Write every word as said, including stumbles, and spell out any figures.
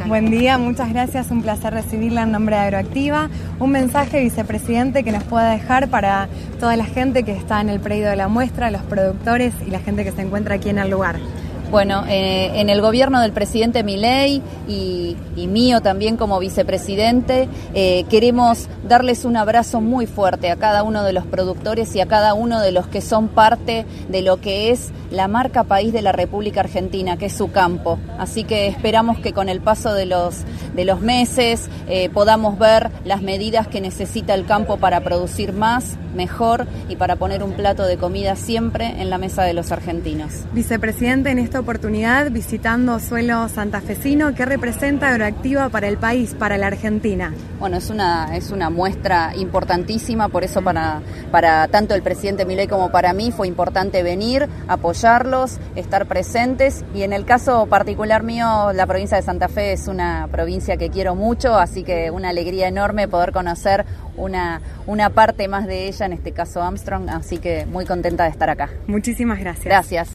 Buen día, muchas gracias, un placer recibirla en nombre de Agroactiva. Un mensaje, vicepresidente, que nos pueda dejar para toda la gente que está en el predio de la muestra, los productores y la gente que se encuentra aquí en el lugar. Bueno, eh, en el gobierno del presidente Milei y, y mío también como vicepresidente, eh, queremos darles un abrazo muy fuerte a cada uno de los productores y a cada uno de los que son parte de lo que es la marca país de la República Argentina, que es su campo. Así que esperamos que con el paso de los, de los meses eh, podamos ver las medidas que necesita el campo para producir más, mejor y para poner un plato de comida siempre en la mesa de los argentinos. Vicepresidente, en esta oportunidad visitando suelo santafesino, ¿qué representa Agroactiva para el país, para la Argentina? Bueno, es una, es una muestra importantísima, por eso para, para tanto el presidente Milei como para mí fue importante venir, apoyarlos, estar presentes, y en el caso particular mío, la provincia de Santa Fe es una provincia que quiero mucho, así que una alegría enorme poder conocer una, una parte más de ella, en este caso Armstrong, así que muy contenta de estar acá. Muchísimas gracias. Gracias.